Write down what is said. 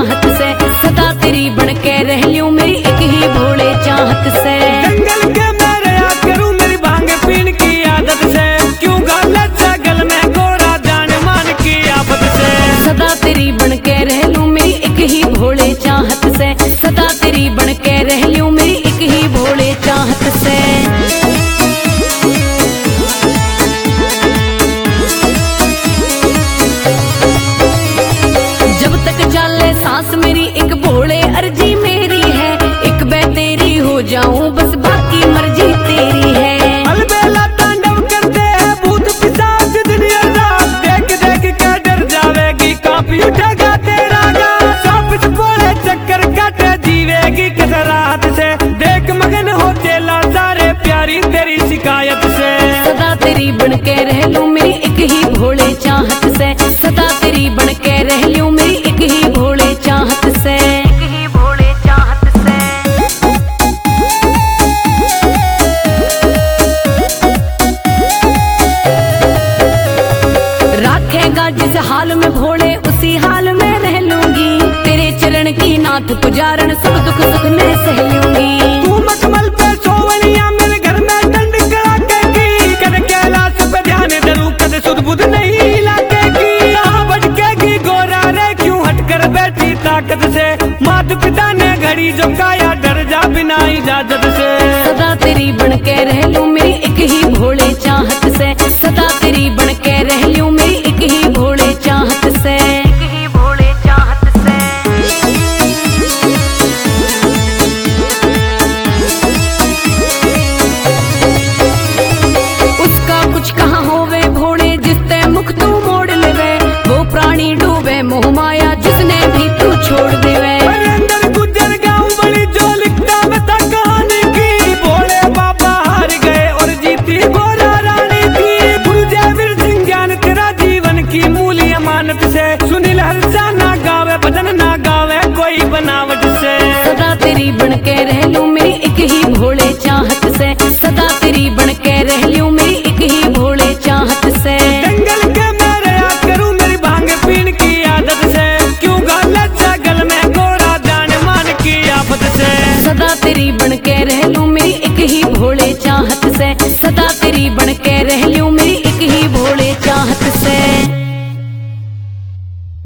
चाहत से, सदा तेरी बन के रह लूं मेरी एक ही भोले चाहत से। जंगल के मैं रहा करूं मेरी भांग पीन की आदत से, क्यों गाला जंगल में गोरा जान मान की आफत से। सदा तेरी बन के रह लूं मेरी एक ही भोले चाहत से, सदा तेरी बन के रह लूं मेरी एक ही भोले चाहत से। जब तक चले सांस मेरी एक भोले अर्जी मेरी है, एक बै तेरी हो जाऊं बस बाकी मर्जी तेरी है। अलबेला तांडव करते हैं भूत पिशाच दिन और रात, देख देख के डर जावेगी काफी उठेगा तेरा गाँव। सांप से भोले चक्कर काटे जीवेगी किस रात से, देख मगन हो चेला सारे प्यारी तेरी शिकायत से। सदा तेरी बन के रह लूं मेरी एक ही भोले चाहत से, सदा तेरी बन के रह लूं मेरी एक ही भोले चाहत से, एक ही भोले चाहत से। राखेगा जिस हाल में भोले उसी हाल में रह लूंगी, तेरे चरण की नाथ पुजारण सब दुख सुख में सह लूंगी। तू मखमल पे सोवलिया मेरे घर में डंड कड़ाकेगी, कद कैलाश पे ध्यान धरूं कद सुध बुध नहीं लागेगी। यहाँ भटकेगी गोरा रे क्यों हटकर बैठी ताकत से, माता पिता ने घड़ी जो काया डर जा बिना इजाजत से। सदा तेरी बन के रह लूं मेरी एक ही भोले चाहत से, सदा तेरी बन के रह लूं मेरी एक ही भोले चाहत से, एक ही भोले चाहत से। उसका कुछ कहाँ होवे भोले जिसते मुख तू मोड़ लेवे, वो प्राणी डूबे मोह माया जिसने भी तू छोड़ देवे। अंदर गुजर गाँव बड़ी जो लिखता बता कहानी की, भोले बाबा हार गए और जीती गोरा रानी की। गुरु जयवीर सिंह ज्ञान तेरा जीवन की मूल अमानत से, सुनील हर्षा ना गावे भजन ना गावे कोई बनावट से। सदा तेरी बन के रह लूं मेरी एक ही भोले चाहत से, सदा तेरी बन के रह लूं मेरी एक ही भोले चाहत से। जंगल के मैं रहा करूं मेरी भांग पीन की आदत से, क्यों गाला जंगल में गोरा जान मान की आफत से। सदा तेरी बन के रह लूं मेरी एक ही भोले चाहत से, सदा तेरी बन के रह लूं मेरी एक ही भोले चाहत